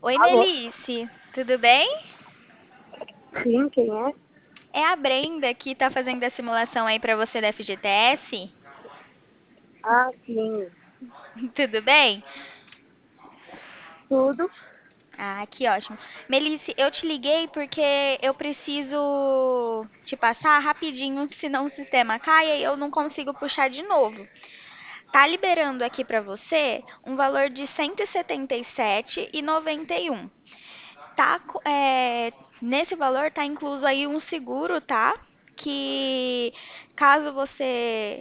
Oi, Alô? Melice, tudo bem? Sim, quem é? É a Brenda que tá fazendo a simulação aí pra você da FGTS. Ah, sim. Tudo bem? Tudo? Ah, que ótimo. Melice, eu te liguei porque eu preciso te passar rapidinho, senão o sistema cai e eu não consigo puxar de novo. Tá liberando aqui pra você um valor de 177,91. Tá, nesse valor tá incluso aí um seguro, tá? Que caso você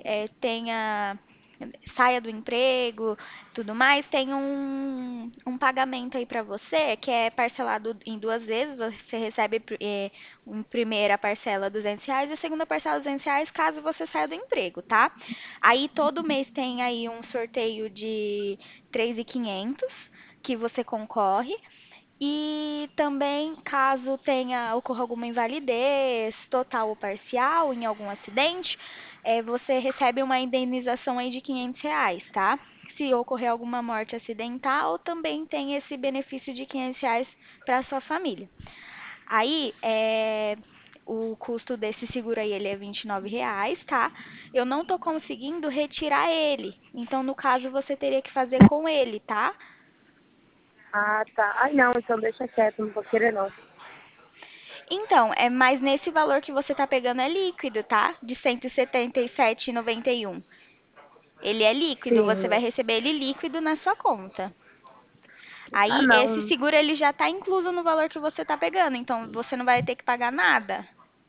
saia do emprego, tudo mais, tem um pagamento aí para você que é parcelado em duas vezes. Você recebe em primeira parcela R$ 200 e a segunda parcela R$ 200 caso você saia do emprego, tá? Aí todo mês tem aí um sorteio de 3.500 que você concorre. E também, caso ocorra alguma invalidez, total ou parcial, em algum acidente, você recebe uma indenização aí de R$ 500, tá? Se ocorrer alguma morte acidental, também tem esse benefício de R$ 500 para sua família. Aí, o custo desse seguro aí, ele é R$ 29, tá? Eu não tô conseguindo retirar ele. Então, no caso, você teria que fazer com ele, tá? Ah, tá. Ai, não, então deixa quieto, não vou querer não. Então, é mais nesse valor que você tá pegando é líquido, tá? De 177,91. Ele é líquido, você vai Sim. receber ele líquido na sua conta. Ah, Aí, esse não. seguro ele já tá incluso no valor que você tá pegando, então você não vai ter que pagar nada,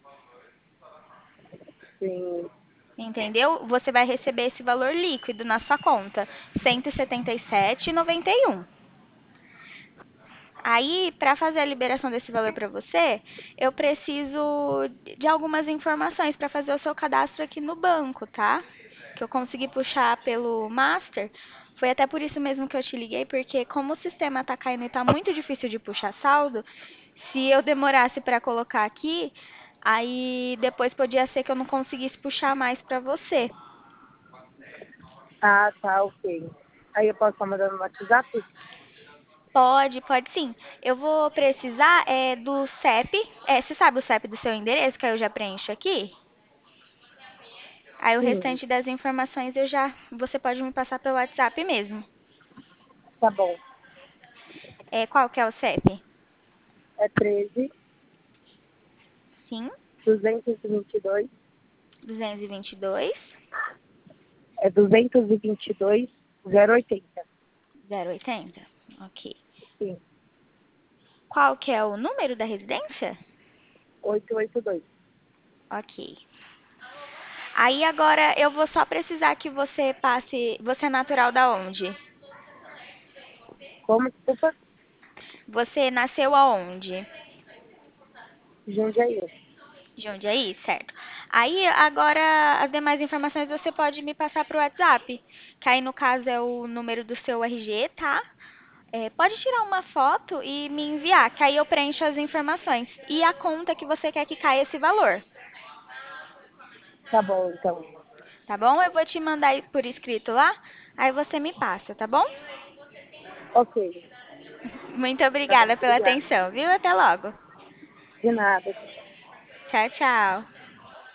Sim. entendeu? Você vai receber esse valor líquido na sua conta, 177,91. Aí, para fazer a liberação desse valor para você, eu preciso de algumas informações para fazer o seu cadastro aqui no banco, tá? Que eu consegui puxar pelo Master. Foi até por isso mesmo que eu te liguei, porque como o sistema tá caindo e tá muito difícil de puxar saldo, se eu demorasse para colocar aqui, aí depois podia ser que eu não conseguisse puxar mais para você. Ah, tá, ok. Aí eu posso estar mandando no WhatsApp? Pode sim. Eu vou precisar do CEP. Você sabe o CEP do seu endereço que aí eu já preencho aqui? Aí o Sim. restante das informações você pode me passar pelo WhatsApp mesmo. Tá bom. Qual que é o CEP? É 13, Sim, 222, 222, é 222, 080. 080. Ok. Sim. Qual que é o número da residência? 882. Ok. Aí agora eu vou só precisar que você passe. Você é natural da onde? Como, desculpa? Você nasceu aonde? Jundiaí. Jundiaí, certo. Aí, agora, as demais informações você pode me passar para o WhatsApp, que aí no caso é o número do seu RG, tá? Pode tirar uma foto e me enviar, que aí eu preencho as informações. E a conta que você quer que caia esse valor, Tá bom, então. tá bom? Eu vou te mandar aí por escrito lá, aí você me passa, tá bom? Ok. Muito Tá bom, obrigada pela obrigada. atenção, viu? Até logo. De nada. Tchau, tchau.